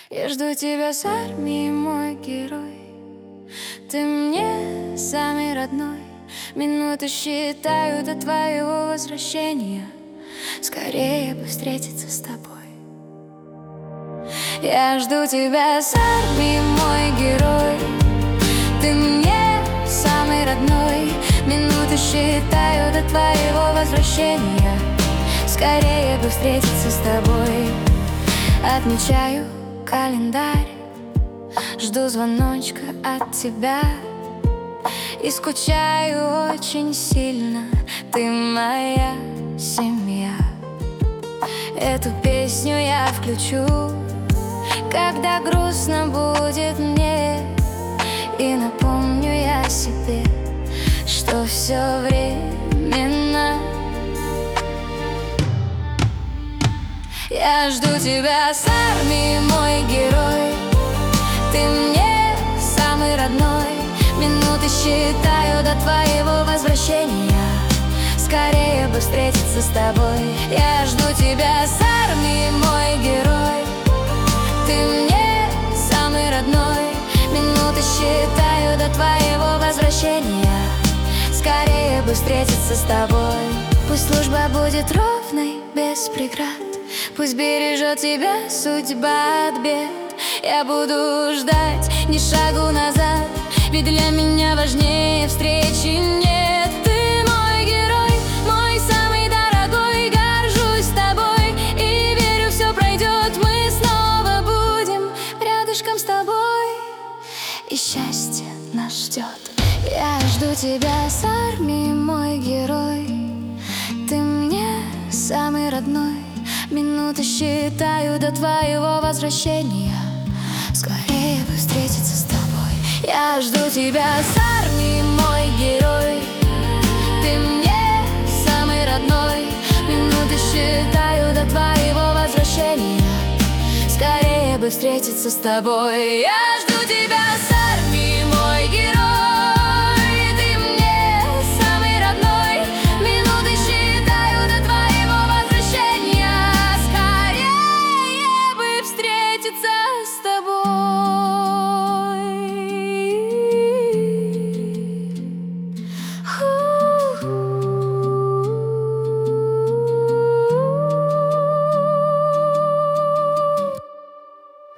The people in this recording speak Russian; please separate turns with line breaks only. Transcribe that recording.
Я жду тебя с армией, мой герой. Ты мне самый родной. Минуты считаю до твоего возвращения. Скорее бы встретиться с тобой. Я жду тебя с армией, мой герой. Ты мне самый родной. Минуты считаю до твоего возвращения. Скорее бы встретиться с тобой. Отмечаю календарь, жду звоночка от тебя. И скучаю очень сильно, ты моя семья. Эту песню я включу, когда грустно будет мне. И напомню я себе, что все временно. Я жду тебя с армией, мой герой. Ты мне самый родной. Минуты считаю до твоего возвращения. Скорее бы встретиться с тобой. Я жду тебя с армией, мой герой. Ты мне самый родной. Минуты считаю до твоего возвращения. Скорее бы встретиться с тобой. Пусть служба будет ровной, без преград. Пусть бережет тебя судьба от бед. Я буду ждать, ни шагу назад, ведь для меня важнее встречи нет. Ты мой герой, мой самый дорогой. Горжусь тобой и верю, все пройдет. Мы снова будем рядышком с тобой, и счастье нас ждет. Я жду тебя с армией, мой герой. Ты мне самый родной. Минуты считаю до твоего возвращения. Скорее бы встретиться с тобой. Я жду тебя с армией, мой герой. Ты мне самый родной. Минуты считаю до твоего возвращения. Скорее бы встретиться с тобой. Я жду тебя.